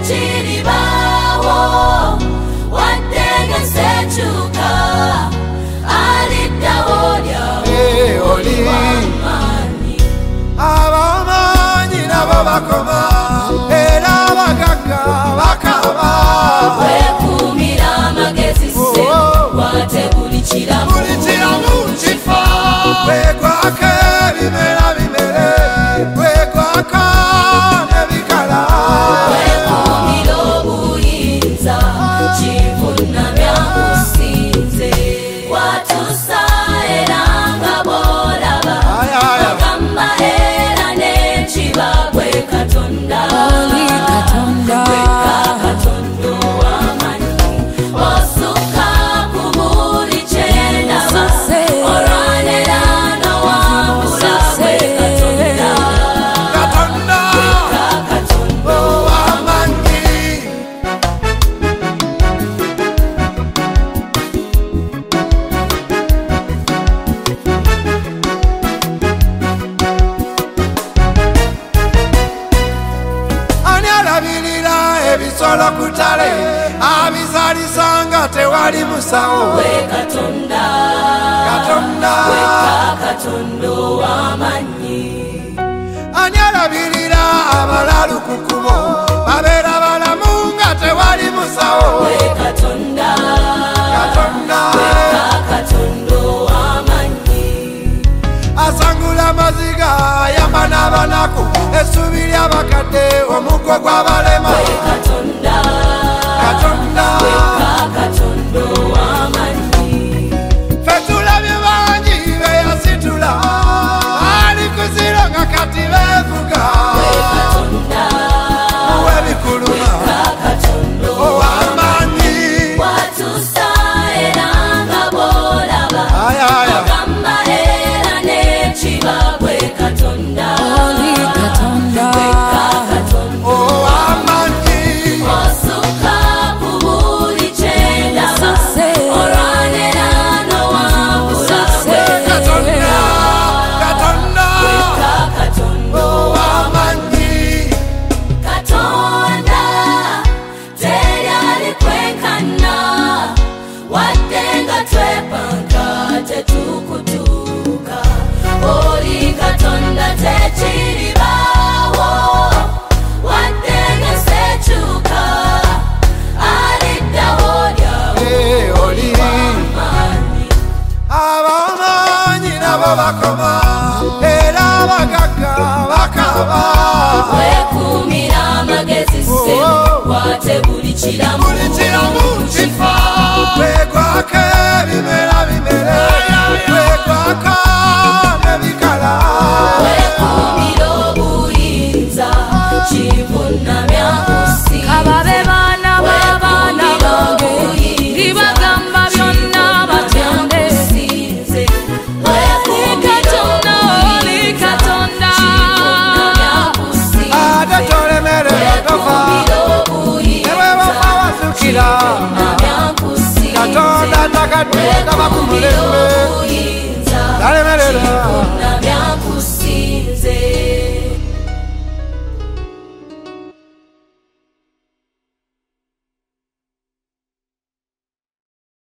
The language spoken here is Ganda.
tekiribawo waddenga sekyuka aliddawo lyawo oli w'amaanyi. Ab'amaanyi nabo bakoma era abagagga bakaba. Weekuumira amagezi se wate buli kiramu kifa. Weegwako ebimera bimere, weegwako n'ebikala. weekuumira obuyinza kivunnamya nkusinze watuusa era nga bw'olaba ogamba era n'ekiba gwe Katonda wekka Katonda ow'amanyi osukka ku buli kye ndaba olwanira n'owambula gwe Katonda Katonda wekka Katonda ow'amaanyi. Ani alabirira ebisolo ku ttale abizaalisa nga tewali musawo? we Katonda Katonda. wekka Katonda ow'amanyi. Ani alabirira abalalu ku kkubo babeera balamu nga tewali musawo? we Katonda Katonda wekka Katonda ow'amanyi. asangula amaziga ayamba n'abanaku essuubi ly'abakadde omuggo gw'abalema. we Katonda Katonda wekka Katonda ow'amanyi. ffe tulabye bangi beyasitula ali kuziro nga kati beevuga. we Katonda W'ebikuluma wekka Katonda ow'amaanyi. watuusa era nga bw'olaba Ayaya ogamba era n'ekiba gwe Katonda wekka Katonda ow'amaanyi. osukka ku buli kye ndaba olwanira n'owambula gwe Katonda Katonda wekka Katonda ow'amaanyi. Katonda teri alikwenkana wadde nga twepanga tetukutuuka oli Katonda tekiribawo wadde nga sekyuka aliddawo lyawo Oli w'amaanyi. ab'amaanyi nabo bakoma era abagagga bakaba. weekuumira amagezi se wate buli kiramu kifa. Weegwako ebimera bimere, weegwako n'ebikala. weekuumira obuyinza kivunnamya nkusinze Ababe baana b'abaana bange libagamba byonna batende. Oli Katonda Ate tolemererwa tofa, ne bwe bafa wasukira. Katonda takadde taba ku mulembe, talemerera.